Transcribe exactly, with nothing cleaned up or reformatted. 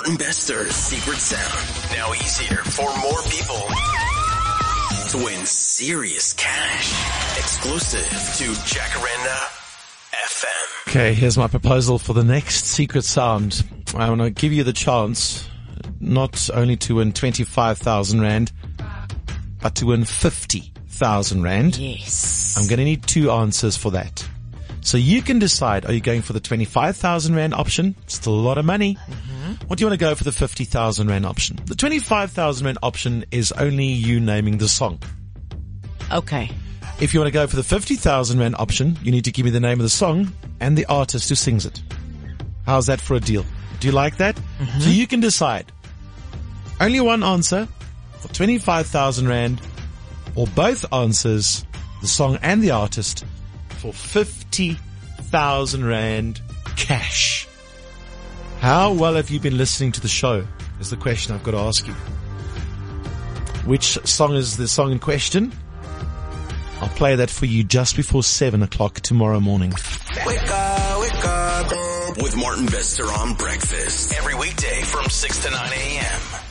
Martin Bester's Secret Sound. Now easier for more people to win serious cash. Exclusive to Jacaranda F M. Okay, here's my proposal for the next Secret Sound. I want to give you the chance not only to win twenty-five thousand rand, but to win fifty thousand rand. Yes. I'm going to need two answers for that. So you can decide, are you going for the twenty-five thousand rand option? Still a lot of money. Mm-hmm. Or do you want to go for the fifty thousand rand option? The twenty-five thousand rand option is only you naming the song. Okay. If you want to go for the fifty thousand rand option, you need to give me the name of the song and the artist who sings it. How's that for a deal? Do you like that? Mm-hmm. So you can decide. Only one answer for twenty-five thousand rand, or both answers, the song and the artist, for fifty thousand rand cash. How well have you been listening to the show is the question I've got to ask you. Which song is the song in question? I'll play that for you just before seven o'clock tomorrow morning. Wake up, wake up with Martin Bester on breakfast every weekday from six to nine a.m.